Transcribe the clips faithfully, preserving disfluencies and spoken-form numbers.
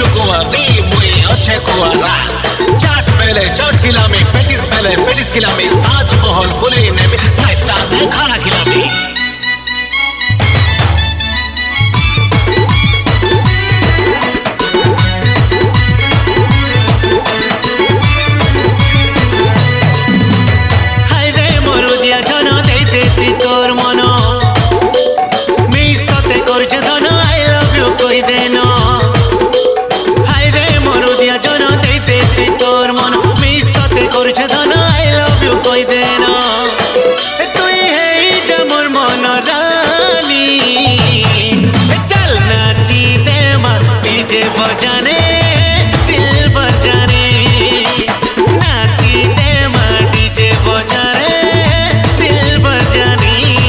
चुकुआरी मुई अच्छे कुआरा चाट पहले चाट खिलामी पेटिस पहले पेटिस खिलामी ताजमहल बुले ने फाइव स्टार में खाना खिलामी हाय रे मोरू दिया जन दे देती तोर मनो मिस तते करछे धन आई लव यू कहि देनो हाय रे मोरू दिया जन दे देती तोर मनो मिस तते करछे धन आई लव यू कहि देनो तुई हेई जे मोर मन रानी चल नाची दे मा डीजे बजाने दिल बजाने नाची दे मा डीजे बजाने दिल बजाने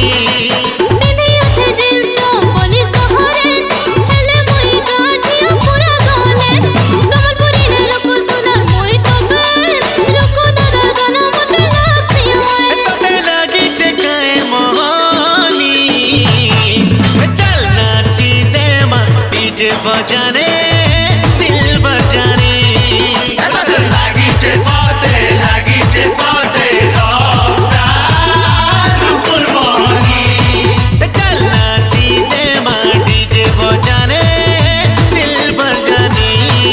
बजाने दिल बजाने लागी जे साथे लागी जे साथे रॉकस्टार कुर्बानी चल नाची दे मां डीजे बजाने दिल बजाने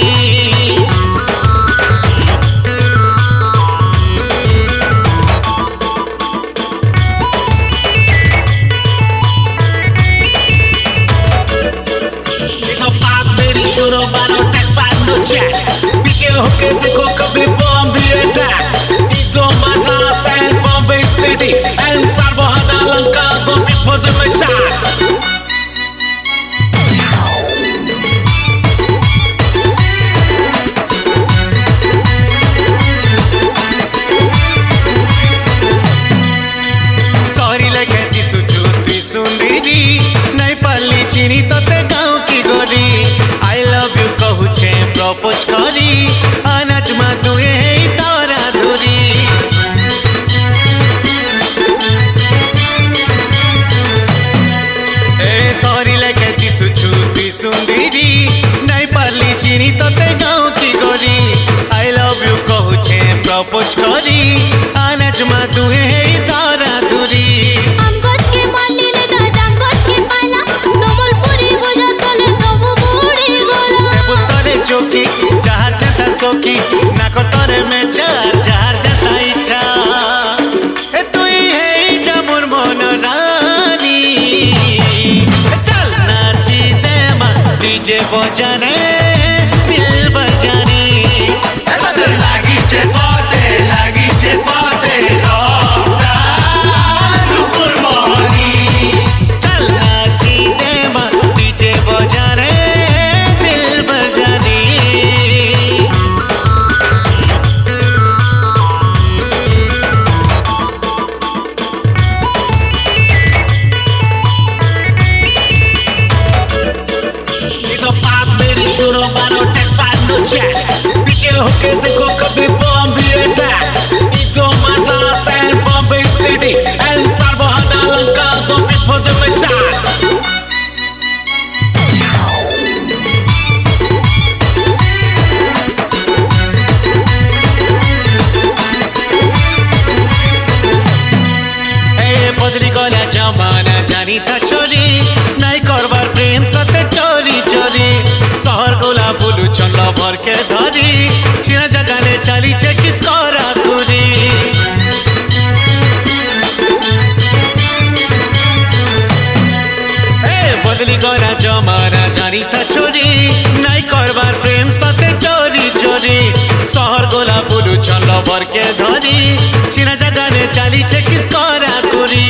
शुरू बारो टेक पानो चेक पीछे होके देखो कभी बॉम्ब भी अटैक इधो Madras and Bombay city and सार्वहाना लंका दो बिफोर द मचाक सॉरी लगे दिसु जुती सुंदरी नहीं पाली चीनी तते गाँव की गोरी आई लव यू कहू छे प्रपोज करी अनाज मा तुए हे तोरा धुरी ए सॉरी लगे दिसु जुती सुंदरी नहीं पाली चीनी तते गाँव की गोरी आई लव यू कहू छे प्रपोज करी अनाज मा तुए हे तोरा धुरी चौकी जहार जाता सोकी ना कर तोरे में चार जहार जाता इच्छा ए तुई है जमुर मन रानी चल नाची दे मा डीजे बजाने दिल बजाने लागी जे साथे लागी जे साथे रॉकस्टार कुर्बानी चल नाची दे मा डीजे बजाने दिल बजाने शुरू बारो टेक पानो चेक पीछे होके देखो कभी बॉम्ब भी अटैक इधो Madras and Bombay city and सार्वहाना लंका दो बिफोर द मचाक बदली गला जमाना जानी था चोरी नहीं करबार प्रेम सते चोरी चोरी शहर गोला बोलू चल भर के धरी चिना जगाने चली छे किस करा कुरी बदली गला जमाना जानी था चोरी नहीं करबार प्रेम सते चोरी चोरी शहर गोला बोलू चल भर के धरी चिना जगाने चली छे किस करा कुरी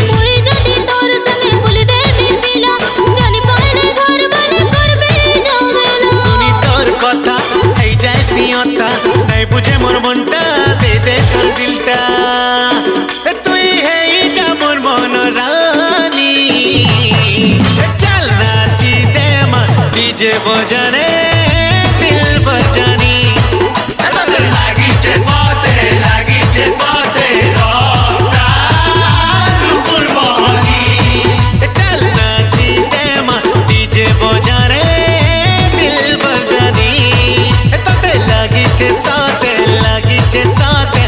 कथा है जैसी होता नहीं बुझे मोर मनटा दे दे कर दिलटा तुई है जा मोर मन रानी चल नाची दे मा डीजे बजाने दिल बजानी लागी जे साथे लागी जे साथे रॉकस्टार कुर्बानी चल नाची दे मा डीजे बजाने दिल बजानी লাগিছে সাথে লাগিছে সাথে